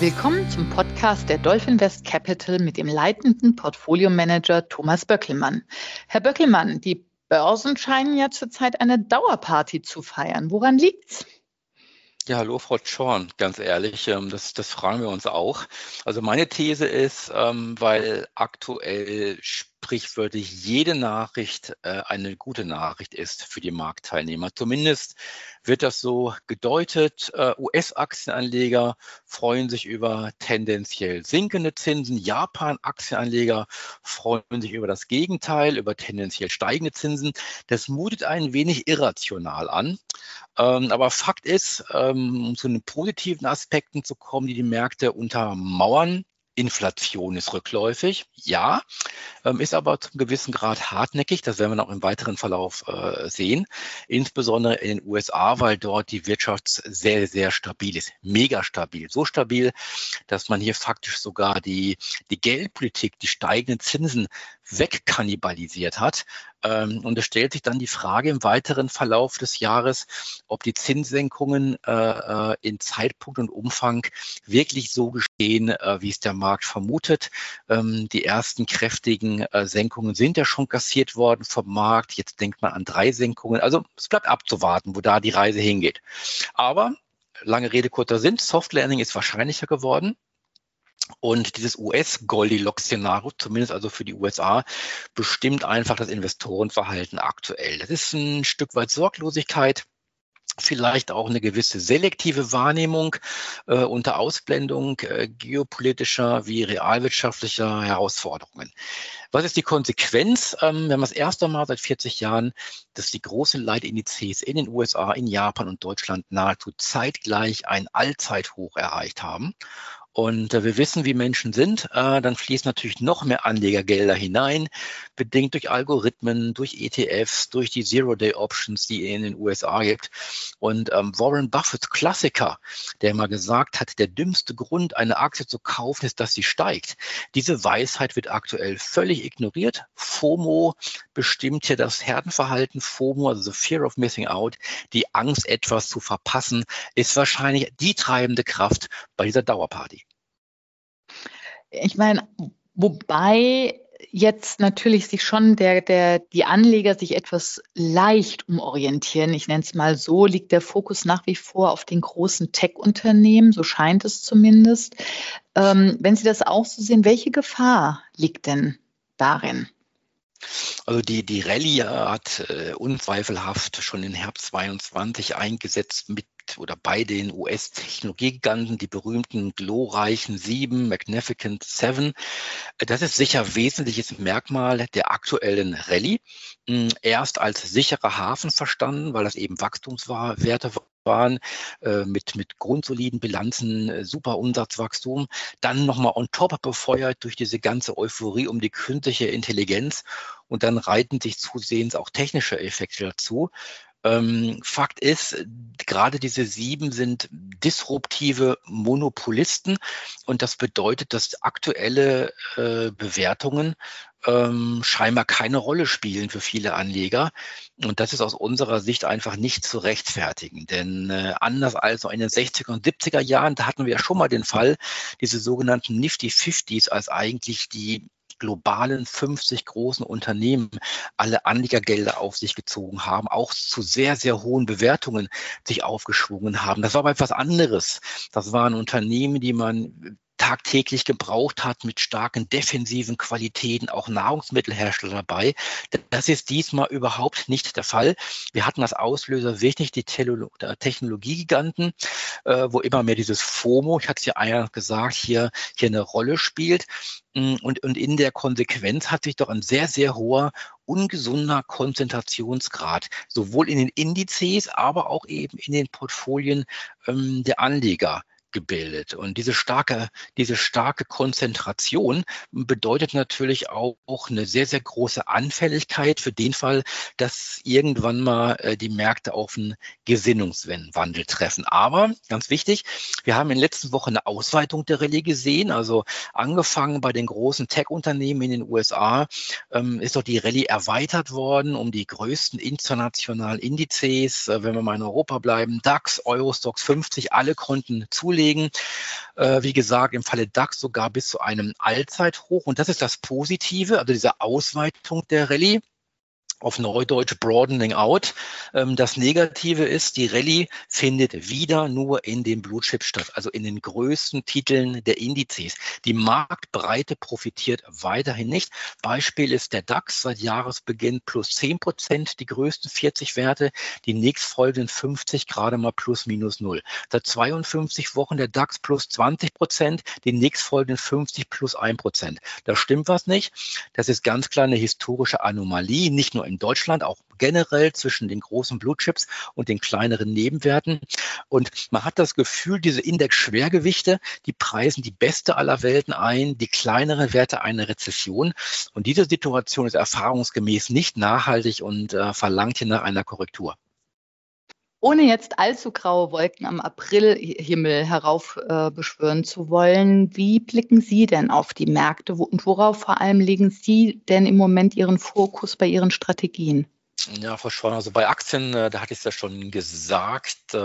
Willkommen zum Podcast der Dolphinvest Capital mit dem leitenden Portfolio-Manager Thomas Böckelmann. Herr Böckelmann, die Börsen scheinen ja zurzeit eine Dauerparty zu feiern. Woran liegt's? Ja, hallo Frau Schorn, ganz ehrlich, das fragen wir uns auch. Also meine These ist, weil aktuell sprichwörtlich jede Nachricht eine gute Nachricht ist für die Marktteilnehmer. Zumindest wird das so gedeutet. US-Aktienanleger freuen sich über tendenziell sinkende Zinsen. Japan-Aktienanleger freuen sich über das Gegenteil, über tendenziell steigende Zinsen. Das mutet ein wenig irrational an. Aber Fakt ist, um zu den positiven Aspekten zu kommen, die Märkte untermauern: Inflation ist rückläufig, ja, ist aber zum gewissen Grad hartnäckig. Das werden wir noch im weiteren Verlauf sehen, insbesondere in den USA, weil dort die Wirtschaft sehr, sehr stabil ist, mega stabil. So stabil, dass man hier faktisch sogar die Geldpolitik, die steigenden Zinsen wegkannibalisiert hat. Und es stellt sich dann die Frage im weiteren Verlauf des Jahres, ob die Zinssenkungen in Zeitpunkt und Umfang wirklich so geschehen, wie es der Markt vermutet. Die ersten kräftigen Senkungen sind ja schon kassiert worden vom Markt. Jetzt denkt man an 3 Senkungen. Also es bleibt abzuwarten, wo da die Reise hingeht. Aber lange Rede, kurzer Sinn, Soft Landing ist wahrscheinlicher geworden. Und dieses US-Goldilocks-Szenario, zumindest also für die USA, bestimmt einfach das Investorenverhalten aktuell. Das ist ein Stück weit Sorglosigkeit, vielleicht auch eine gewisse selektive Wahrnehmung unter Ausblendung geopolitischer wie realwirtschaftlicher Herausforderungen. Was ist die Konsequenz? Wir haben das erste Mal seit 40 Jahren, dass die großen Leitindizes in den USA, in Japan und Deutschland nahezu zeitgleich ein Allzeithoch erreicht haben. Und wir wissen, wie Menschen sind. Dann fließen natürlich noch mehr Anlegergelder hinein, bedingt durch Algorithmen, durch ETFs, durch die Zero-Day-Options, die es in den USA gibt. Und Warren Buffett, Klassiker, der mal gesagt hat, der dümmste Grund, eine Aktie zu kaufen, ist, dass sie steigt. Diese Weisheit wird aktuell völlig ignoriert. FOMO bestimmt hier das Herdenverhalten. FOMO, also the Fear of Missing Out, die Angst, etwas zu verpassen, ist wahrscheinlich die treibende Kraft bei dieser Dauerparty. Ich meine, wobei jetzt natürlich sich schon die Anleger sich etwas leicht umorientieren. Ich nenne es mal so, liegt der Fokus nach wie vor auf den großen Tech-Unternehmen, so scheint es zumindest. Wenn Sie das auch so sehen, welche Gefahr liegt denn darin? Also die Rallye hat unzweifelhaft schon im Herbst 22 eingesetzt mit oder bei den US-Technologiegiganten, die berühmten glorreichen 7, Magnificent 7. Das ist sicher wesentliches Merkmal der aktuellen Rallye. Erst als sicherer Hafen verstanden, weil das eben Wachstumswerte waren, mit grundsoliden Bilanzen, super Umsatzwachstum, dann nochmal on top befeuert durch diese ganze Euphorie um die künstliche Intelligenz, und dann reiten sich zusehends auch technische Effekte dazu. Fakt ist, gerade diese 7 sind disruptive Monopolisten, und das bedeutet, dass aktuelle Bewertungen scheinbar keine Rolle spielen für viele Anleger. Und das ist aus unserer Sicht einfach nicht zu rechtfertigen. Denn anders als in den 60er und 70er Jahren, da hatten wir ja schon mal den Fall, diese sogenannten Nifty 50s, als eigentlich die globalen 50 großen Unternehmen alle Anlegergelder auf sich gezogen haben, auch zu sehr, sehr hohen Bewertungen sich aufgeschwungen haben. Das war aber etwas anderes. Das waren Unternehmen, die man tagtäglich gebraucht hat, mit starken defensiven Qualitäten, auch Nahrungsmittelhersteller dabei. Das ist diesmal überhaupt nicht der Fall. Wir hatten als Auslöser wirklich die Technologiegiganten, wo immer mehr dieses FOMO, ich hatte es ja eingangs gesagt, hier eine Rolle spielt. Und in der Konsequenz hat sich doch ein sehr, sehr hoher, ungesunder Konzentrationsgrad sowohl in den Indizes, aber auch eben in den Portfolien der Anleger gebildet. Und diese starke Konzentration bedeutet natürlich auch eine sehr, sehr große Anfälligkeit für den Fall, dass irgendwann mal die Märkte auf einen Gesinnungswandel treffen. Aber ganz wichtig, wir haben in den letzten Wochen eine Ausweitung der Rallye gesehen. Also angefangen bei den großen Tech-Unternehmen in den USA ist doch die Rallye erweitert worden um die größten internationalen Indizes. Wenn wir mal in Europa bleiben, DAX, Eurostoxx 50, alle konnten zulegen. zulegen. Wie gesagt, im Falle DAX sogar bis zu einem Allzeithoch. Und das ist das Positive, also diese Ausweitung der Rallye. Auf Neudeutsch broadening out. Das Negative ist, die Rallye findet wieder nur in den Blue Chips statt, also in den größten Titeln der Indizes. Die Marktbreite profitiert weiterhin nicht. Beispiel ist der DAX seit Jahresbeginn plus 10%, die größten 40 Werte, die nächstfolgenden 50 gerade mal plus minus 0. Seit 52 Wochen der DAX plus 20%, die nächstfolgenden 50 plus 1%. Da stimmt was nicht. Das ist ganz klar eine historische Anomalie, nicht nur in Deutschland, auch generell zwischen den großen Blue Chips und den kleineren Nebenwerten. Und man hat das Gefühl, diese Index-Schwergewichte, die preisen die beste aller Welten ein, die kleineren Werte eine Rezession. Und diese Situation ist erfahrungsgemäß nicht nachhaltig und verlangt hier nach einer Korrektur. Ohne jetzt allzu graue Wolken am Aprilhimmel heraufbeschwören zu wollen, wie blicken Sie denn auf die Märkte und worauf vor allem legen Sie denn im Moment Ihren Fokus bei Ihren Strategien? Ja, Frau Schwan, also bei Aktien, da hatte ich es ja schon gesagt,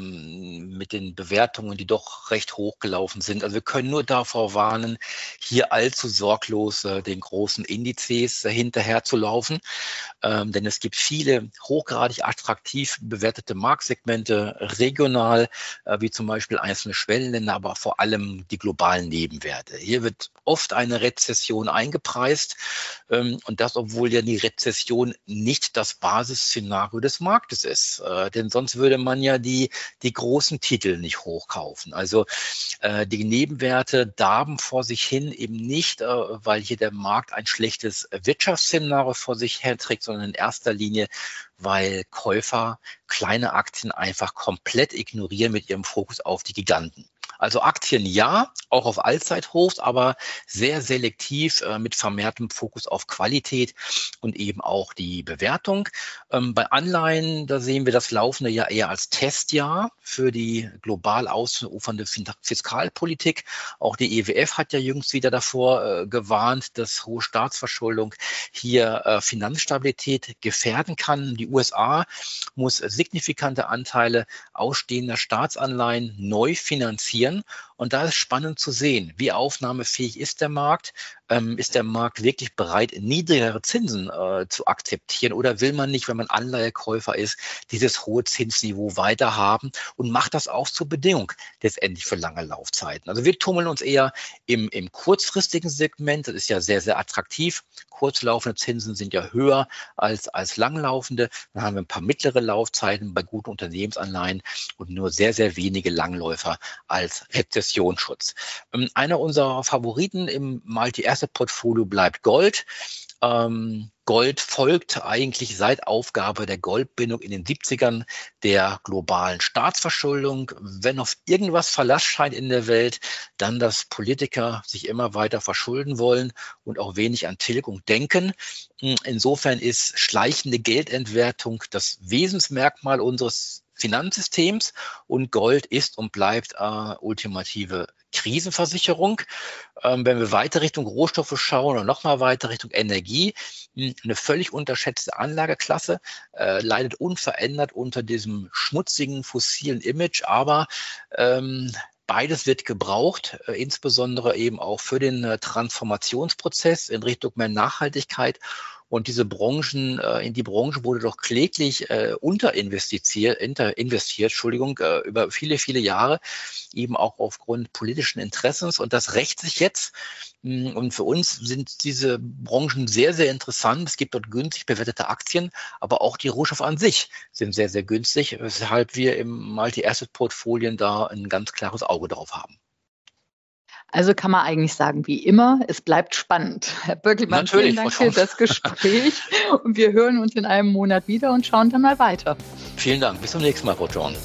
mit den Bewertungen, die doch recht hoch gelaufen sind. Also wir können nur davor warnen, hier allzu sorglos den großen Indizes hinterher zu laufen, denn es gibt viele hochgradig attraktiv bewertete Marktsegmente, regional, wie zum Beispiel einzelne Schwellenländer, aber vor allem die globalen Nebenwerte. Hier wird oft eine Rezession eingepreist, und das, obwohl ja die Rezession nicht das Basisszenario des Marktes ist. Denn sonst würde man ja die großen Titel nicht hochkaufen. Also die Nebenwerte darben vor sich hin eben nicht, weil hier der Markt ein schlechtes Wirtschaftsszenario vor sich herträgt, sondern in erster Linie, weil Käufer kleine Aktien einfach komplett ignorieren mit ihrem Fokus auf die Giganten. Also Aktien ja, auch auf Allzeithochs, aber sehr selektiv mit vermehrtem Fokus auf Qualität und eben auch die Bewertung. Bei Anleihen, da sehen wir das laufende Jahr eher als Testjahr für die global ausufernde Fiskalpolitik. Auch die IWF hat ja jüngst wieder davor gewarnt, dass hohe Staatsverschuldung hier Finanzstabilität gefährden kann. Die USA muss signifikante Anteile ausstehender Staatsanleihen neu finanzieren. Und da ist spannend zu sehen, wie aufnahmefähig ist der Markt? Ist der Markt wirklich bereit, niedrigere Zinsen zu akzeptieren? Oder will man nicht, wenn man Anleihekäufer ist, dieses hohe Zinsniveau weiter haben und macht das auch zur Bedingung letztendlich für lange Laufzeiten? Also wir tummeln uns eher im kurzfristigen Segment. Das ist ja sehr, sehr attraktiv. Kurzlaufende Zinsen sind ja höher als langlaufende. Dann haben wir ein paar mittlere Laufzeiten bei guten Unternehmensanleihen und nur sehr, sehr wenige Langläufer als Rezessionsschutz. Einer unserer Favoriten im Multi-Asset-Portfolio bleibt Gold. Gold folgt eigentlich seit Aufgabe der Goldbindung in den 70ern der globalen Staatsverschuldung. Wenn auf irgendwas Verlass scheint in der Welt, dann, dass Politiker sich immer weiter verschulden wollen und auch wenig an Tilgung denken. Insofern ist schleichende Geldentwertung das Wesensmerkmal unseres Finanzsystems und Gold ist und bleibt ultimative Krisenversicherung. Wenn wir weiter Richtung Rohstoffe schauen und nochmal weiter Richtung Energie, eine völlig unterschätzte Anlageklasse, leidet unverändert unter diesem schmutzigen, fossilen Image, aber beides wird gebraucht, insbesondere eben auch für den Transformationsprozess in Richtung mehr Nachhaltigkeit. Und diese Branchen, in die Branche wurde doch kläglich unterinvestiert, über viele, viele Jahre, eben auch aufgrund politischen Interessens. Und das rächt sich jetzt. Und für uns sind diese Branchen sehr, sehr interessant. Es gibt dort günstig bewertete Aktien, aber auch die Rohstoffe an sich sind sehr, sehr günstig, weshalb wir im Multi-Asset-Portfolien da ein ganz klares Auge drauf haben. Also kann man eigentlich sagen, wie immer, es bleibt spannend. Herr Böckelmann, vielen Dank für das Gespräch und wir hören uns in einem Monat wieder und schauen dann mal weiter. Vielen Dank, bis zum nächsten Mal, Frau John.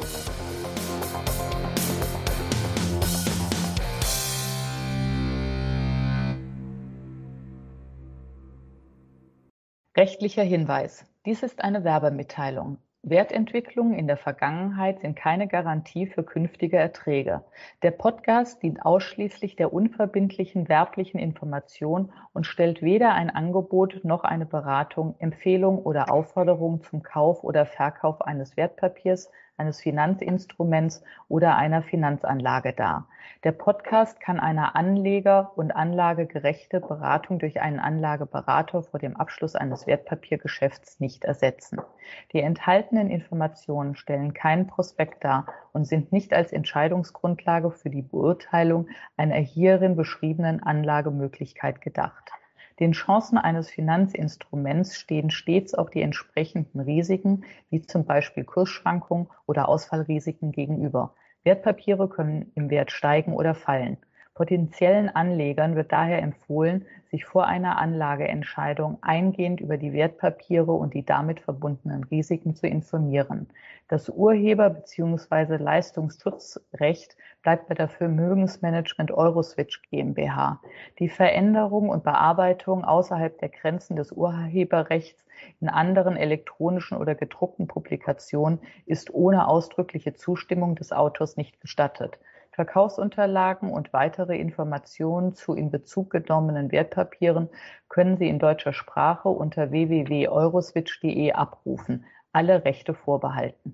Rechtlicher Hinweis. Dies ist eine Werbemitteilung. Wertentwicklungen in der Vergangenheit sind keine Garantie für künftige Erträge. Der Podcast dient ausschließlich der unverbindlichen werblichen Information und stellt weder ein Angebot noch eine Beratung, Empfehlung oder Aufforderung zum Kauf oder Verkauf eines Wertpapiers, eines Finanzinstruments oder einer Finanzanlage dar. Der Podcast kann eine anleger- und anlagegerechte Beratung durch einen Anlageberater vor dem Abschluss eines Wertpapiergeschäfts nicht ersetzen. Die enthaltenen Informationen stellen keinen Prospekt dar und sind nicht als Entscheidungsgrundlage für die Beurteilung einer hierin beschriebenen Anlagemöglichkeit gedacht. Den Chancen eines Finanzinstruments stehen stets auch die entsprechenden Risiken, wie zum Beispiel Kursschwankungen oder Ausfallrisiken gegenüber. Wertpapiere können im Wert steigen oder fallen. Potenziellen Anlegern wird daher empfohlen, sich vor einer Anlageentscheidung eingehend über die Wertpapiere und die damit verbundenen Risiken zu informieren. Das Urheber- bzw. Leistungsschutzrecht bleibt bei der Vermögensmanagement Euroswitch GmbH. Die Veränderung und Bearbeitung außerhalb der Grenzen des Urheberrechts in anderen elektronischen oder gedruckten Publikationen ist ohne ausdrückliche Zustimmung des Autors nicht gestattet. Verkaufsunterlagen und weitere Informationen zu in Bezug genommenen Wertpapieren können Sie in deutscher Sprache unter www.euroswitch.de abrufen. Alle Rechte vorbehalten.